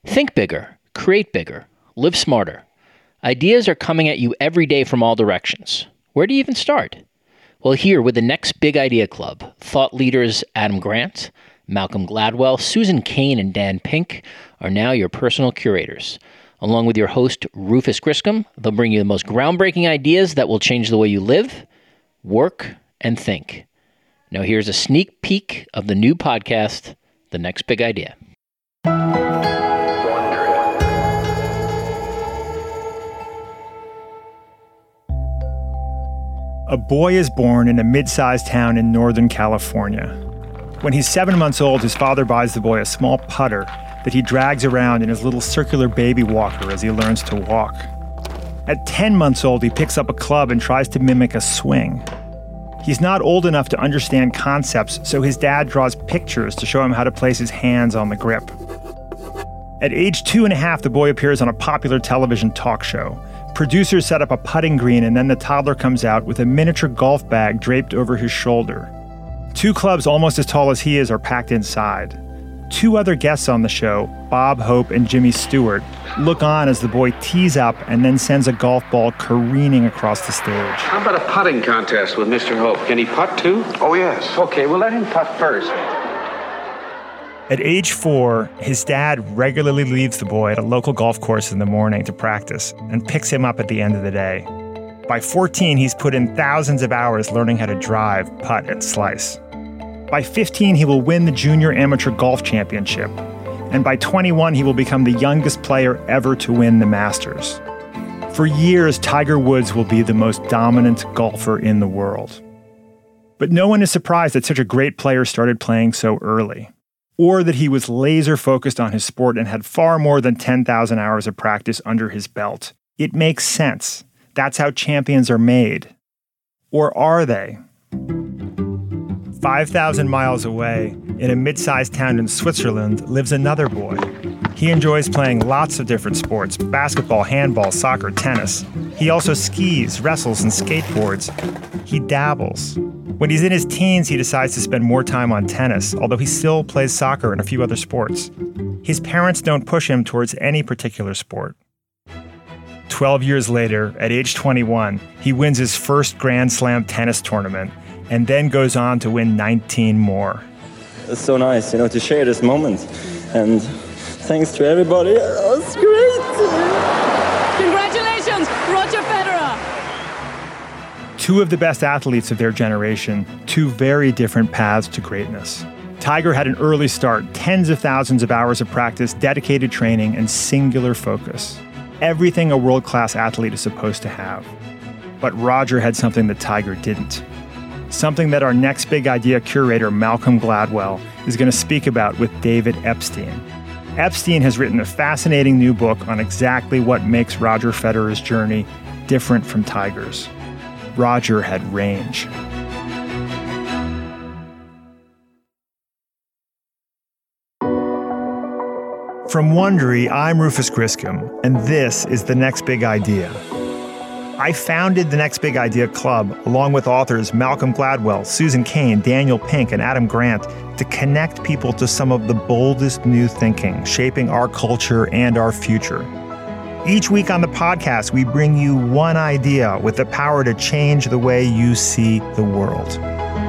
Think bigger, create bigger, live smarter. Ideas are coming at you every day from all directions. Where do you even start? Well, here with the Next Big Idea Club, thought leaders Adam Grant, Malcolm Gladwell, Susan Cain, and Dan Pink are now your personal curators. Along with your host, Rufus Griscom, they'll bring you the most groundbreaking ideas that will change the way you live, work, and think. Now here's a sneak peek of the new podcast, The Next Big Idea. A boy is born in a mid-sized town in Northern California. When he's 7 months old, his father buys the boy a small putter that he drags around in his little circular baby walker as he learns to walk. At 10 months old, he picks up a club and tries to mimic a swing. He's not old enough to understand concepts, so his dad draws pictures to show him how to place his hands on the grip. At age 2.5, the boy appears on a popular television talk show. Producers set up a putting green, and then the toddler comes out with a miniature golf bag draped over his shoulder. 2 clubs almost as tall as he is are packed inside. 2 other guests on the show, Bob Hope and Jimmy Stewart, look on as the boy tees up and then sends a golf ball careening across the stage. How about a putting contest with Mr. Hope? Can he putt too? Oh, yes. Okay, well, let him putt first. At age 4, his dad regularly leaves the boy at a local golf course in the morning to practice and picks him up at the end of the day. By 14, he's put in thousands of hours learning how to drive, putt, and slice. By 15, he will win the Junior Amateur Golf Championship. And by 21, he will become the youngest player ever to win the Masters. For years, Tiger Woods will be the most dominant golfer in the world. But no one is surprised that such a great player started playing so early, or that he was laser-focused on his sport and had far more than 10,000 hours of practice under his belt. It makes sense. That's how champions are made. Or are they? 5,000 miles away, in a mid-sized town in Switzerland, lives another boy. He enjoys playing lots of different sports: basketball, handball, soccer, tennis. He also skis, wrestles, and skateboards. He dabbles. When he's in his teens, he decides to spend more time on tennis, although he still plays soccer and a few other sports. His parents don't push him towards any particular sport. 12 years later, at age 21, he wins his first Grand Slam tennis tournament and then goes on to win 19 more. It's so nice, to share this moment. And thanks to everybody. It was great. Congratulations, Roger Federer. 2 of the best athletes of their generation, 2 very different paths to greatness. Tiger had an early start, tens of thousands of hours of practice, dedicated training, and singular focus. Everything a world-class athlete is supposed to have. But Roger had something that Tiger didn't. Something that our Next Big Idea curator, Malcolm Gladwell, is going to speak about with David Epstein. Epstein has written a fascinating new book on exactly what makes Roger Federer's journey different from Tiger's. Roger had range. From Wondery, I'm Rufus Griscom, and this is The Next Big Idea. I founded the Next Big Idea Club, along with authors Malcolm Gladwell, Susan Cain, Daniel Pink, and Adam Grant, to connect people to some of the boldest new thinking, shaping our culture and our future. Each week on the podcast, we bring you one idea with the power to change the way you see the world.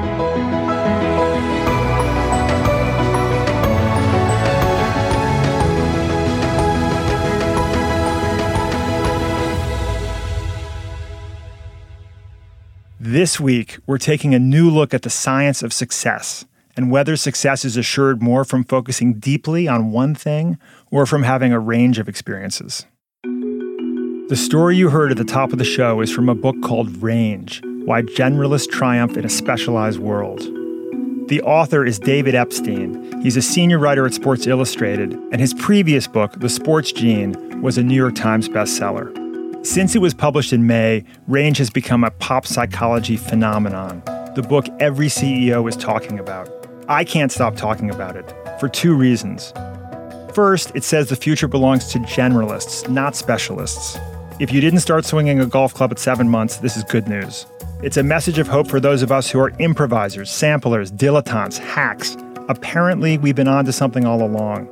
This week, we're taking a new look at the science of success and whether success is assured more from focusing deeply on one thing or from having a range of experiences. The story you heard at the top of the show is from a book called Range: Why Generalists Triumph in a Specialized World. The author is David Epstein. He's a senior writer at Sports Illustrated, and his previous book, The Sports Gene, was a New York Times bestseller. Since it was published in May, Range has become a pop psychology phenomenon, the book every CEO is talking about. I can't stop talking about it, for 2 reasons. First, it says the future belongs to generalists, not specialists. If you didn't start swinging a golf club at 7 months, this is good news. It's a message of hope for those of us who are improvisers, samplers, dilettantes, hacks. Apparently, we've been onto something all along.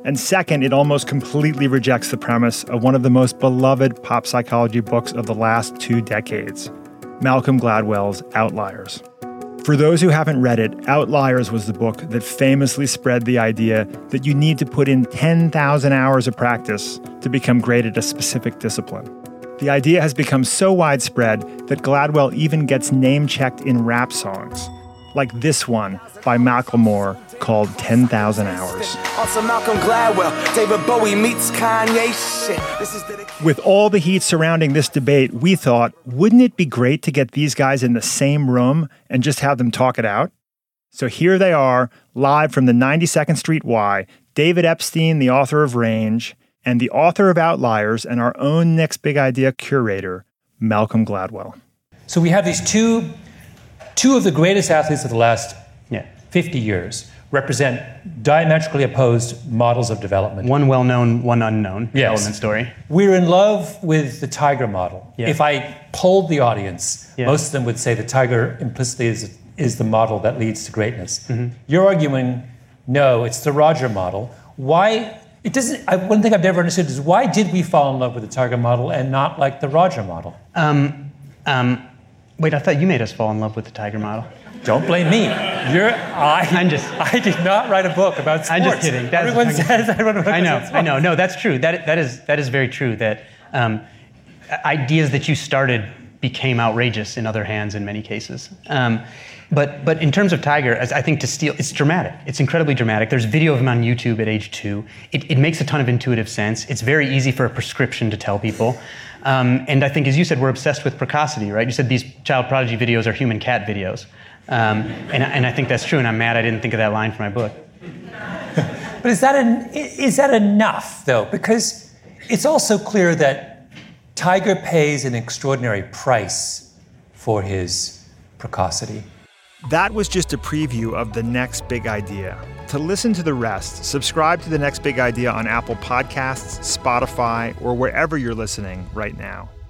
And second, it almost completely rejects the premise of one of the most beloved pop psychology books of the last 2 decades, Malcolm Gladwell's Outliers. For those who haven't read it, Outliers was the book that famously spread the idea that you need to put in 10,000 hours of practice to become great at a specific discipline. The idea has become so widespread that Gladwell even gets name-checked in rap songs, like this one by Macklemore called 10,000 Hours. Malcolm Gladwell, David Bowie meets Kanye shit. With all the heat surrounding this debate, we thought, wouldn't it be great to get these guys in the same room and just have them talk it out? So here they are, live from the 92nd Street Y, David Epstein, the author of Range, and the author of Outliers and our own Next Big Idea curator, Malcolm Gladwell. So we have these two of the greatest athletes of the last 50 years represent diametrically opposed models of development. One well-known, one unknown development story. We're in love with the Tiger model. Yeah. If I polled the audience, most of them would say the Tiger implicitly is the model that leads to greatness. Mm-hmm. You're arguing, no, it's the Roger model. Why? It doesn't. One thing I've never understood is why did we fall in love with the Tiger model and not like the Roger model? Wait, I thought you made us fall in love with the Tiger model. Don't blame me. I did not write a book about sports. I'm just kidding. Everyone says I wrote a book about sports. I know. No, that's true. That is very true. That ideas that you started became outrageous in other hands in many cases. But in terms of Tiger, I think to steal, it's dramatic. It's incredibly dramatic. There's video of him on YouTube at age 2. It makes a ton of intuitive sense. It's very easy for a prescription to tell people. And I think, as you said, we're obsessed with precocity, right? You said these child prodigy videos are human cat videos. And I think that's true, and I'm mad I didn't think of that line for my book. But is that enough, though? Because it's also clear that Tiger pays an extraordinary price for his precocity. That was just a preview of The Next Big Idea. To listen to the rest, subscribe to The Next Big Idea on Apple Podcasts, Spotify, or wherever you're listening right now.